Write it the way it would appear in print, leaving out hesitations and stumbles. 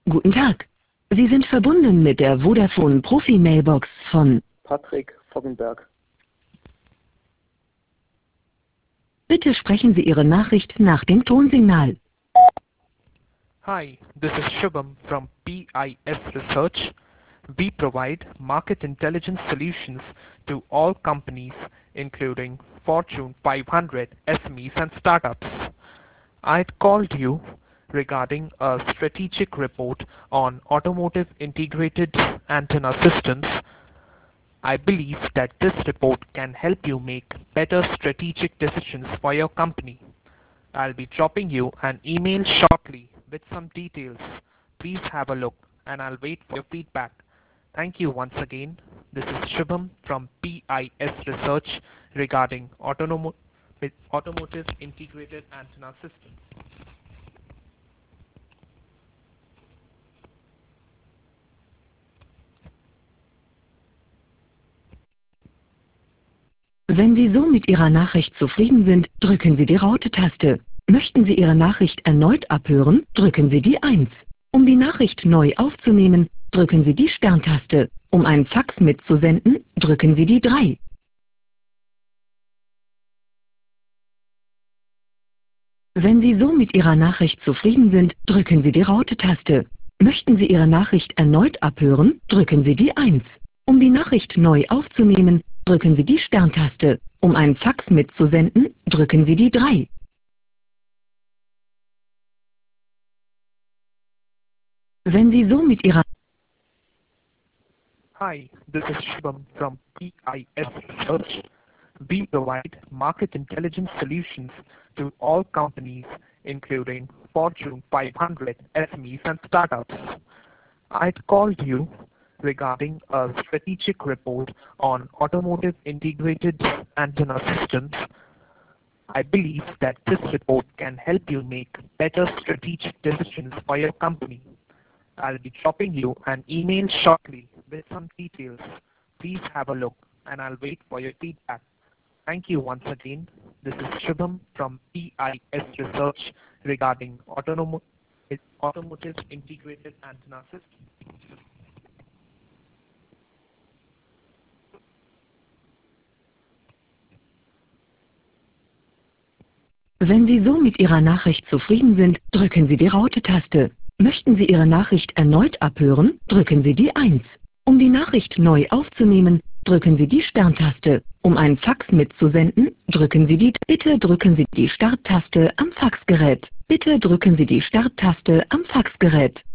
Guten Tag. Sie sind verbunden mit der Vodafone Profi-Mailbox von Patrick Foggenberg. Bitte sprechen Sie Ihre Nachricht nach dem Tonsignal. Hi, this is Shubham from PIS Research. We provide market intelligence solutions to all companies, including Fortune 500 SMEs and startups. I'd called you regarding a strategic report on automotive integrated antenna systems. I believe that this report can help you make better strategic decisions for your company. I'll be dropping you an email shortly with some details. Please have a look and I'll wait for your feedback. Thank you once again. This is Shubham from PIS Research regarding automotive integrated antenna systems. Wenn Sie so mit Ihrer Nachricht zufrieden sind, drücken Sie die Raute-Taste. Möchten Sie Ihre Nachricht erneut abhören, drücken Sie die 1. Um die Nachricht neu aufzunehmen, drücken Sie die Sterntaste. Um einen Fax mitzusenden, drücken Sie die 3. Wenn Sie so mit Ihrer Nachricht zufrieden sind, drücken Sie die Raute-Taste. Möchten Sie Ihre Nachricht erneut abhören, drücken Sie die 1. Um die Nachricht neu aufzunehmen, drücken Sie die Sterntaste. Um einen Fax mitzusenden, drücken Sie die 3. Wenn Sie so mit Ihrer Hi, this is Shubham from PIS Research. We provide market intelligence solutions to all companies, including Fortune 500 SMEs and startups. I'd called you regarding a strategic report on automotive integrated antenna systems. I believe that this report can help you make better strategic decisions for your company. I'll be dropping you an email shortly with some details. Please have a look and I'll wait for your feedback. Thank you once again. This is Shubham from PIS Research regarding automotive integrated antenna systems. Wenn Sie so mit Ihrer Nachricht zufrieden sind, drücken Sie die Raute-Taste. Möchten Sie Ihre Nachricht erneut abhören, drücken Sie die 1. Um die Nachricht neu aufzunehmen, drücken Sie die Sterntaste. Um einen Fax mitzusenden, drücken Sie die... Bitte drücken Sie die Starttaste am Faxgerät. Bitte drücken Sie die Starttaste am Faxgerät.